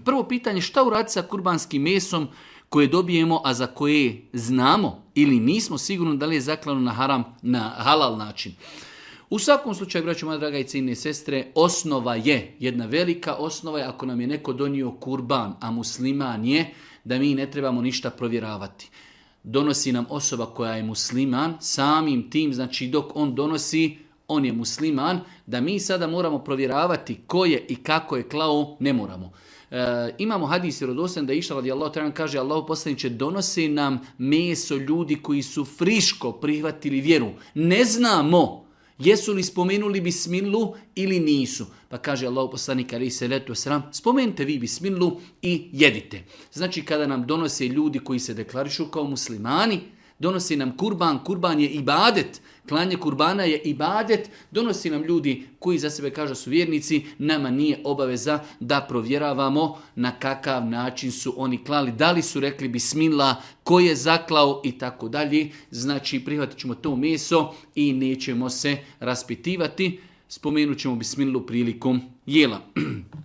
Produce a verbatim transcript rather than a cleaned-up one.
Prvo pitanje, šta uraditi sa kurbanskim mesom koje dobijemo, a za koje znamo ili nismo sigurni da li je zaklano na haram, na halal način. U svakom slučaju, braćo moja draga i cijenine sestre, osnova je, jedna velika osnova je ako nam je neko donio kurban, a musliman je, da mi ne trebamo ništa provjeravati. Donosi nam osoba koja je musliman, samim tim, znači dok on donosi, on je musliman, da mi sada moramo provjeravati ko je i kako je klao, ne moramo. E, imamo hadis vjerodostojan da je išla radijallahu ta'ala kaže Allahu poslaniče donose nam meso ljudi koji su friško prihvatili vjeru. Ne znamo jesu li spomenuli bismilu ili nisu. Pa kaže Allahu poslanik alejhi selatu vesselam spomenite vi bismilu i jedite. Znači kada nam donose ljudi koji se deklarišu kao muslimani, donosi nam kurban, kurban je ibadet, klanje kurbana je ibadet, donosi nam ljudi koji za sebe kažu su vjernici, nama nije obaveza da provjeravamo na kakav način su oni klali, da li su rekli bismillah, ko je zaklao i tako dalje. Znači prihvatit ćemo to meso i nećemo se raspitivati, spomenut ćemo bismillu prilikom jela.